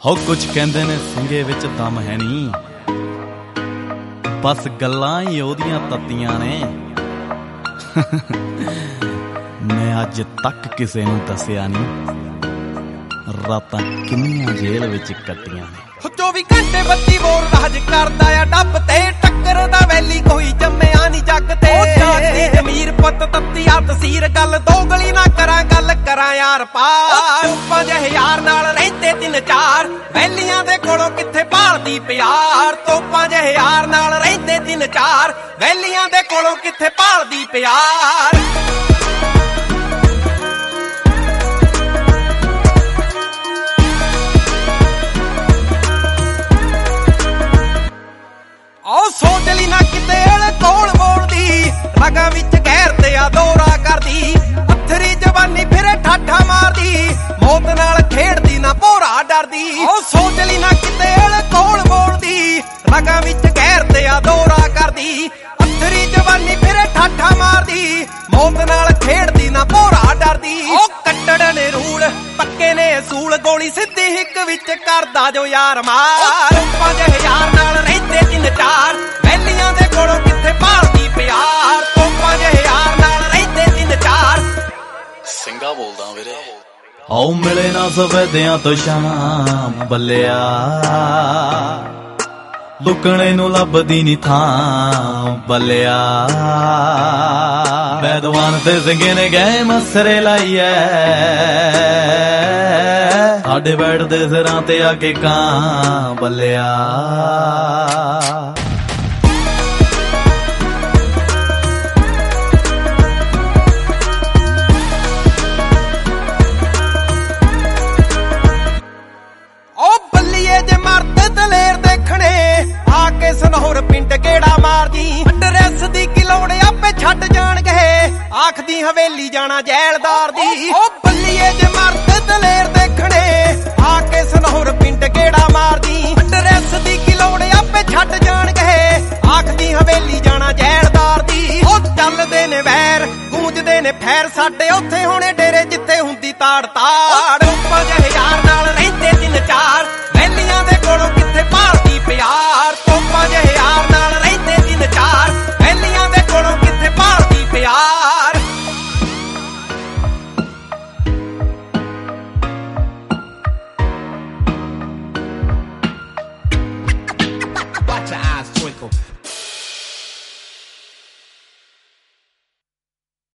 ਹੋ ਕੁਛ ਕਹਿੰਦੇ ਨੇ ਸਿੰਘੇ ਵਿੱਚ ਦਮ ਹੈ ਨੀ, ਬਸ ਗੱਲਾਂ ਹੀ ਉਹਦੀਆਂ ਤੱਤੀਆਂ ਨੇ। ਮੈਂ ਅੱਜ ਤੱਕ ਕਿਸੇ ਨੂੰ ਦੱਸਿਆ ਨੀ ਰਾਤਾਂ ਕਿੰਨੀਆਂ ਜੇਲ੍ਹ ਵਿੱਚ ਕੱਟੀਆਂ ਨੇ। 24 ਘੰਟੇ ਬੱਤੀ ਬੋਰ ਰਾਜ ਕਰਦਾ ਆ ਡੱਬ ਤੇ, ਟੱਕਰ ਦਾ ਵੈਲੀ ਕੋਈ ਜੰਮਿਆ ਨੀ ਜੱਗ ਤੇ। ਜਾਗਦੀ ਜ਼ਮੀਰ ਪੁੱਤ ਤੱਤੀ ਆ ਤਸੀਰ, ਗੱਲ ਦੋਗਲੀ ਨਾ ਕਰਾਂ ਗੱਲ ਕਰਾਂ ਯਾਰ ਪਾਰ। 5000 ਨਾਲ ਰਹਿੰਦੇ 3-4 ਵੈਲੀਆਂ ਦੇ ਕੋਲੋਂ ਕਿੱਥੇ ਭਾਲਦੀ ਪਿਆਰ। 5000 ਨਾਲ ਰਹਿੰਦੇ 3-4 ਵੈਲੀਆਂ ਦੇ ਕੋਲੋਂ ਕਿੱਥੇ ਭਾਲਦੀ ਪਿਆਰ। ਸੋਚ ਲਈ ਨਾ ਕਿਤੇ ਕੋਲ ਮੋੜਦੀ, ਰਗਾਂ ਵਿੱਚ ਗੈਰ ਤੇ ਆ ਦੌਰਾ ਕਰਦੀ। ਪੱਥਰੀ ਜਵਾਨੀ ਫਿਰੇ ਠਾਠਾ ਮਾਰਦੀ, ਮੌਤ ਨਾਲ ਖੇਡਦੀ ਨਾ ਭੋਰਾ ਡਰਦੀ। ਸੋਚ ਲਈ ਨਾ ਕਿਤੇ ਕੋਲ ਮੋੜਦੀ, ਰਗਾਂ ਵਿੱਚ ਗੈਰ ਤੇ ਆ ਦੌਰਾ ਕਰਦੀ। ਪੱਥਰੀ ਜਵਾਨੀ ਫਿਰੇ ਠਾਠਾ ਮਾਰਦੀ, ਮੌਤ ਨਾਲ ਖੇਡਦੀ ਨਾ ਭੋਰਾ ਡਰਦੀ। ਕੱਟੜ ਨੇ ਰੂਲ ਪੱਕੇ ਨੇ ਅਸੂਲ, ਗੋਲੀ ਸਿੱਧੀ ਹਿੱਕ ਵਿੱਚ ਕਰਦਾ ਜੋ ਯਾਰ ਮਾਰ। 5000 ਨਾਲ ਰਹਿੰਦੇ 3-4 ਵੈਲੀਆਂ ਦੇ ਕੋਲੋਂ ਕਿੱਥੇ ਭਾਲਦੀ ਪਿਆਰ। 5000 ਨਾਲ ਰਹਿੰਦੇ 3-4 ਸਿੰਘਾ ਬੋਲਦਾ ਵੀਰੇ। ਆਓ ਮਿਲੇ ਨਾ ਸਵੇਦਿਆਂ ਤੋਂ ਸ਼ਾਮ ਬੱਲਿਆ, ਲੁਕਣੇ ਨੂੰ ਲੱਭਦੀ ਨੀ ਥਾਂ ਬੱਲਿਆ। ਬੈਦਵਾਨ ਤੇ ਸਿੰਘੇ ਨੇ ਗਏ ਮਸਰੇ ਲਾਈਐ, ਸਾਡੇ ਬੈਠਦੇ ਸਿਰਾਂ ਤੇ ਆ ਕੇ ਕਾਂ ਬੱਲਿਆ। ਜੇ ਮਰਦ ਦਲੇਰ ਦੇਖਣੇ ਆ ਕੇ ਸਨੌਰ ਪਿੰਡ ਗੇੜਾ ਮਾਰਦੀ। ਐਡਰੈਸ ਦੀ ਕੀ ਲੋੜ ਆਪੇ ਛੱਡ ਜਾਣਗੇ, ਆਖਦੀ ਹਵੇਲੀ ਜਾਣਾ ਜੈਲਦਾਰ ਦੀ। ਉਹ ਬੱਲੀਏ ਜੇ ਮਰਦ ਦਲੇਰ ਦੇਖਣੇ ਆ ਕੇ ਸਨੌਰ ਪਿੰਡ ਗੇੜਾ ਮਾਰਦੀ। ਐਡਰੈਸ ਦੀ ਕੀ ਲੋੜ ਆਪੇ ਛੱਡ ਜਾਣਗੇ, ਆਖਦੀ ਹਵੇਲੀ ਜਾਣਾ ਜੈਲਦਾਰ ਦੀ। ਉਹ ਚੱਲਦੇ ਨੇ ਵੈਰ ਗੂੰਜਦੇ ਨੇ ਫੈਰ, ਸਾਡੇ ਉੱਥੇ ਹੋਣੇ ਡੇਰੇ ਜਿੱਥੇ ਹੁੰਦੀ ਤਾੜ ਤਾੜ। 5000 ਨਾਲ ਰਹਿੰਦੇ 3-4 ਵੈਲੀਆਂ ਦੇ ਕੋਲੋਂ ਕਿੱਥੇ ਭਾਲਦੀ ਪਿਆਰ। 5000 ਨਾਲ